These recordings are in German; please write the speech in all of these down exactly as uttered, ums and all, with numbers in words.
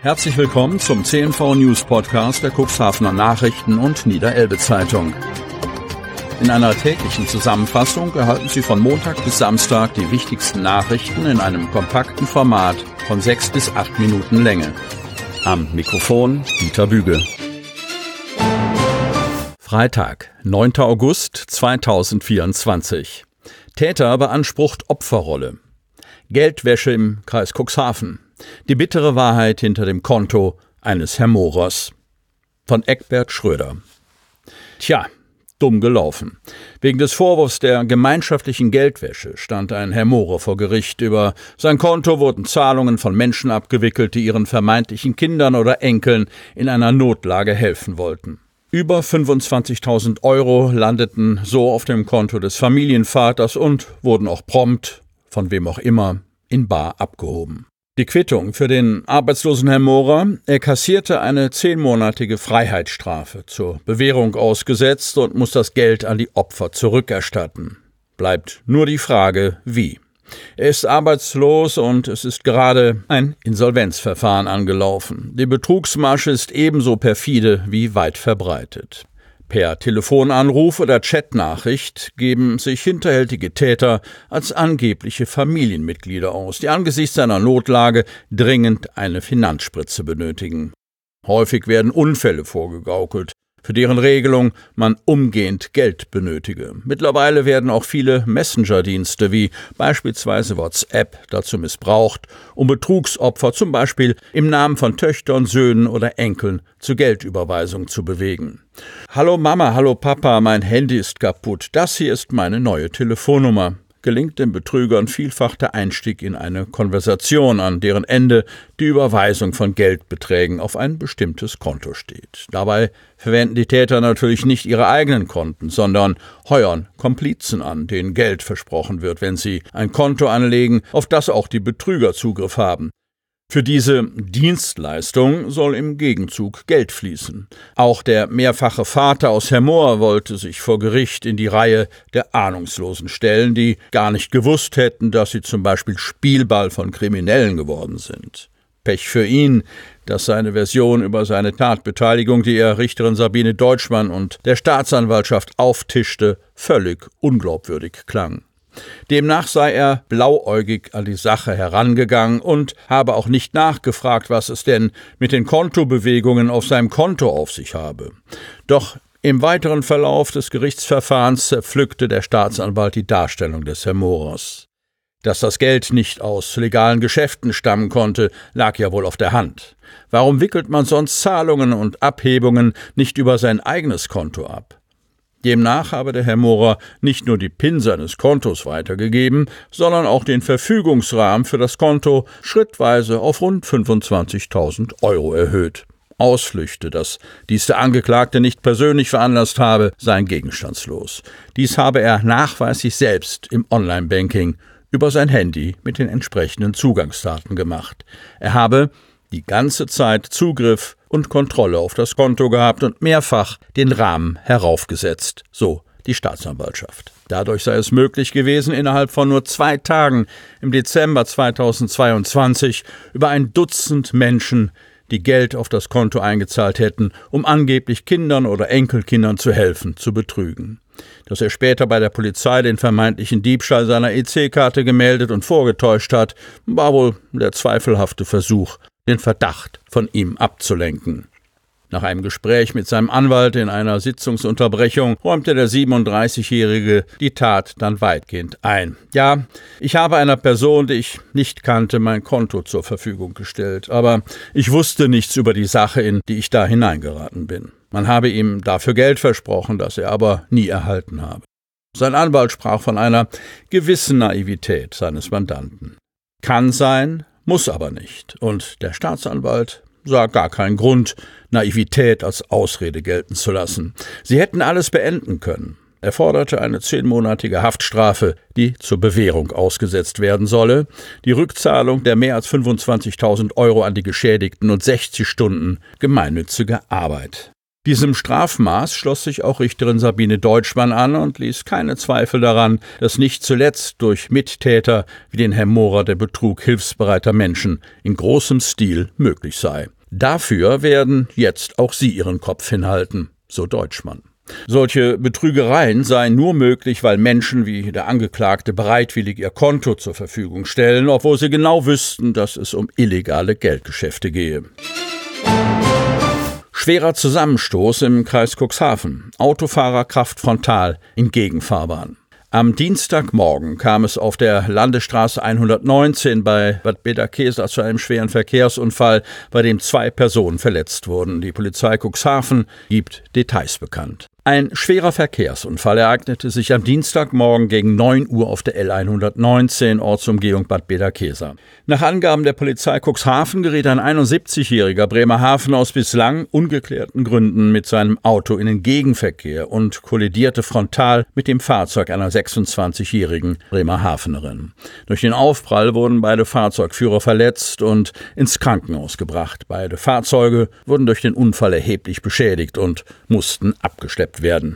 Herzlich willkommen zum C N V News Podcast der Cuxhavener Nachrichten und Niederelbe Zeitung. In einer täglichen Zusammenfassung erhalten Sie von Montag bis Samstag die wichtigsten Nachrichten in einem kompakten Format von sechs bis acht Minuten Länge. Am Mikrofon Dieter Büge. Freitag, neunter August zweitausendvierundzwanzig. Täter beansprucht Opferrolle. Geldwäsche im Kreis Cuxhaven. Die bittere Wahrheit hinter dem Konto eines Hermorers. Von Eckbert Schröder. Tja, dumm gelaufen. Wegen des Vorwurfs der gemeinschaftlichen Geldwäsche stand ein Hermorer vor Gericht. Über sein Konto wurden Zahlungen von Menschen abgewickelt, die ihren vermeintlichen Kindern oder Enkeln in einer Notlage helfen wollten. Über fünfundzwanzigtausend Euro landeten so auf dem Konto des Familienvaters und wurden auch prompt, von wem auch immer, in bar abgehoben. Die Quittung für den arbeitslosen Hermorer: Er kassierte eine zehnmonatige Freiheitsstrafe, zur Bewährung ausgesetzt und muss das Geld an die Opfer zurückerstatten. Bleibt nur die Frage, wie. Er ist arbeitslos und es ist gerade ein Insolvenzverfahren angelaufen. Die Betrugsmasche ist ebenso perfide wie weit verbreitet. Per Telefonanruf oder Chatnachricht geben sich hinterhältige Täter als angebliche Familienmitglieder aus, die angesichts einer Notlage dringend eine Finanzspritze benötigen. Häufig werden Unfälle vorgegaukelt, für deren Regelung man umgehend Geld benötige. Mittlerweile werden auch viele Messenger-Dienste wie beispielsweise WhatsApp dazu missbraucht, um Betrugsopfer zum Beispiel im Namen von Töchtern, Söhnen oder Enkeln zu Geldüberweisung zu bewegen. Hallo Mama, hallo Papa, mein Handy ist kaputt. Das hier ist meine neue Telefonnummer. Gelingt den Betrügern vielfach der Einstieg in eine Konversation, an deren Ende die Überweisung von Geldbeträgen auf ein bestimmtes Konto steht. Dabei verwenden die Täter natürlich nicht ihre eigenen Konten, sondern heuern Komplizen an, denen Geld versprochen wird, wenn sie ein Konto anlegen, auf das auch die Betrüger Zugriff haben. Für diese Dienstleistung soll im Gegenzug Geld fließen. Auch der mehrfache Vater aus Hermoor wollte sich vor Gericht in die Reihe der Ahnungslosen stellen, die gar nicht gewusst hätten, dass sie zum Beispiel Spielball von Kriminellen geworden sind. Pech für ihn, dass seine Version über seine Tatbeteiligung, die er Richterin Sabine Deutschmann und der Staatsanwaltschaft auftischte, völlig unglaubwürdig klang. Demnach sei er blauäugig an die Sache herangegangen und habe auch nicht nachgefragt, was es denn mit den Kontobewegungen auf seinem Konto auf sich habe. Doch im weiteren Verlauf des Gerichtsverfahrens zerpflückte der Staatsanwalt die Darstellung des Hermorers. Dass das Geld nicht aus legalen Geschäften stammen konnte, lag ja wohl auf der Hand. Warum wickelt man sonst Zahlungen und Abhebungen nicht über sein eigenes Konto ab? Demnach habe der Hermorer nicht nur die PIN seines Kontos weitergegeben, sondern auch den Verfügungsrahmen für das Konto schrittweise auf rund fünfundzwanzigtausend Euro erhöht. Ausflüchte, dass dies der Angeklagte nicht persönlich veranlasst habe, seien gegenstandslos. Dies habe er nachweislich selbst im Online-Banking über sein Handy mit den entsprechenden Zugangsdaten gemacht. Er habe die ganze Zeit Zugriff und Kontrolle auf das Konto gehabt und mehrfach den Rahmen heraufgesetzt, so die Staatsanwaltschaft. Dadurch sei es möglich gewesen, innerhalb von nur zwei Tagen im Dezember zweitausendzweiundzwanzig über ein Dutzend Menschen, die Geld auf das Konto eingezahlt hätten, um angeblich Kindern oder Enkelkindern zu helfen, zu betrügen. Dass er später bei der Polizei den vermeintlichen Diebstahl seiner E C-Karte gemeldet und vorgetäuscht hat, war wohl der zweifelhafte Versuch, den Verdacht von ihm abzulenken. Nach einem Gespräch mit seinem Anwalt in einer Sitzungsunterbrechung räumte der siebenunddreißigjährige die Tat dann weitgehend ein. Ja, ich habe einer Person, die ich nicht kannte, mein Konto zur Verfügung gestellt, aber ich wusste nichts über die Sache, in die ich da hineingeraten bin. Man habe ihm dafür Geld versprochen, das er aber nie erhalten habe. Sein Anwalt sprach von einer gewissen Naivität seines Mandanten. Kann sein, muss aber nicht. Und der Staatsanwalt sah gar keinen Grund, Naivität als Ausrede gelten zu lassen. Sie hätten alles beenden können. Er forderte eine zehnmonatige Haftstrafe, die zur Bewährung ausgesetzt werden solle, die Rückzahlung der mehr als fünfundzwanzigtausend Euro an die Geschädigten und sechzig Stunden gemeinnützige Arbeit. Diesem Strafmaß schloss sich auch Richterin Sabine Deutschmann an und ließ keine Zweifel daran, dass nicht zuletzt durch Mittäter wie den Herrn Mohrer der Betrug hilfsbereiter Menschen in großem Stil möglich sei. Dafür werden jetzt auch sie ihren Kopf hinhalten, so Deutschmann. Solche Betrügereien seien nur möglich, weil Menschen wie der Angeklagte bereitwillig ihr Konto zur Verfügung stellen, obwohl sie genau wüssten, dass es um illegale Geldgeschäfte gehe. Schwerer Zusammenstoß im Kreis Cuxhaven. Autofahrer kracht frontal in Gegenfahrbahn. Am Dienstagmorgen kam es auf der Landesstraße hundertneunzehn bei Bad Bederkesa zu einem schweren Verkehrsunfall, bei dem zwei Personen verletzt wurden. Die Polizei Cuxhaven gibt Details bekannt. Ein schwerer Verkehrsunfall ereignete sich am Dienstagmorgen gegen neun Uhr auf der L hundertneunzehn, Ortsumgehung Bad Bederkesa. Nach Angaben der Polizei Cuxhaven geriet ein einundsiebzigjähriger Bremerhaven aus bislang ungeklärten Gründen mit seinem Auto in den Gegenverkehr und kollidierte frontal mit dem Fahrzeug einer sechsundzwanzigjährigen Bremerhavenerin. Durch den Aufprall wurden beide Fahrzeugführer verletzt und ins Krankenhaus gebracht. Beide Fahrzeuge wurden durch den Unfall erheblich beschädigt und mussten abgeschleppt werden.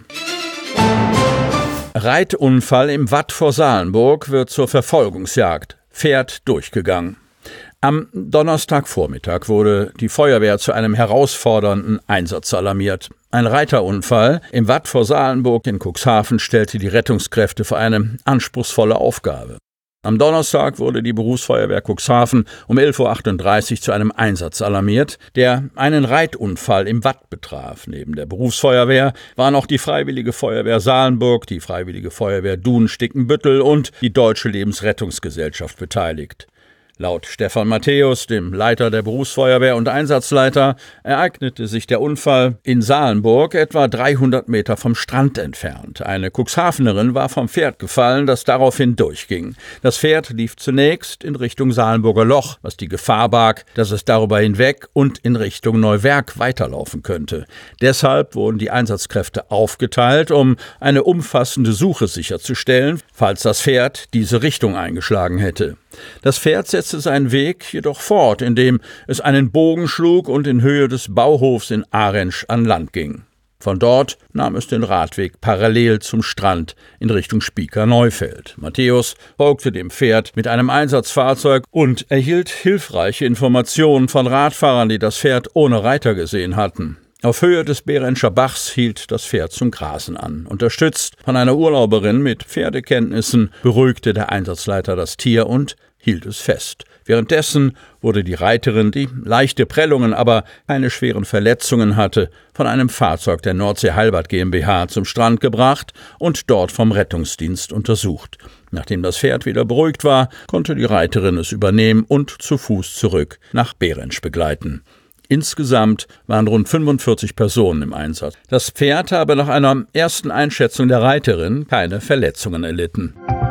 Reitunfall im Watt vor Salenburg wird zur Verfolgungsjagd. Pferd durchgegangen. Am Donnerstagvormittag wurde die Feuerwehr zu einem herausfordernden Einsatz alarmiert. Ein Reiterunfall im Watt vor Salenburg in Cuxhaven stellte die Rettungskräfte vor eine anspruchsvolle Aufgabe. Am Donnerstag wurde die Berufsfeuerwehr Cuxhaven um elf Uhr achtunddreißig zu einem Einsatz alarmiert, der einen Reitunfall im Watt betraf. Neben der Berufsfeuerwehr waren auch die Freiwillige Feuerwehr Salenburg, die Freiwillige Feuerwehr Dun-Stickenbüttel und die Deutsche Lebensrettungsgesellschaft beteiligt. Laut Stefan Matthäus, dem Leiter der Berufsfeuerwehr und Einsatzleiter, ereignete sich der Unfall in Salenburg etwa dreihundert Meter vom Strand entfernt. Eine Cuxhavenerin war vom Pferd gefallen, das daraufhin durchging. Das Pferd lief zunächst in Richtung Salenburger Loch, was die Gefahr barg, dass es darüber hinweg und in Richtung Neuwerk weiterlaufen könnte. Deshalb wurden die Einsatzkräfte aufgeteilt, um eine umfassende Suche sicherzustellen, falls das Pferd diese Richtung eingeschlagen hätte. Das Pferd setzte seinen Weg jedoch fort, indem es einen Bogen schlug und in Höhe des Bauhofs in Arensch an Land ging. Von dort nahm es den Radweg parallel zum Strand in Richtung Spieker-Neufeld. Matthäus folgte dem Pferd mit einem Einsatzfahrzeug und erhielt hilfreiche Informationen von Radfahrern, die das Pferd ohne Reiter gesehen hatten. Auf Höhe des Behrenscher Bachs hielt das Pferd zum Grasen an. Unterstützt von einer Urlauberin mit Pferdekenntnissen beruhigte der Einsatzleiter das Tier und hielt es fest. Währenddessen wurde die Reiterin, die leichte Prellungen, aber keine schweren Verletzungen hatte, von einem Fahrzeug der Nordsee Heilbad GmbH zum Strand gebracht und dort vom Rettungsdienst untersucht. Nachdem das Pferd wieder beruhigt war, konnte die Reiterin es übernehmen und zu Fuß zurück nach Behrensch begleiten. Insgesamt waren rund fünfundvierzig Personen im Einsatz. Das Pferd habe nach einer ersten Einschätzung der Reiterin keine Verletzungen erlitten.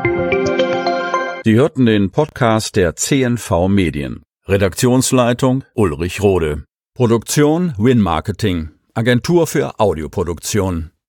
Sie hörten den Podcast der C N V Medien. Redaktionsleitung Ulrich Rode. Produktion Win Marketing. Agentur für Audioproduktion.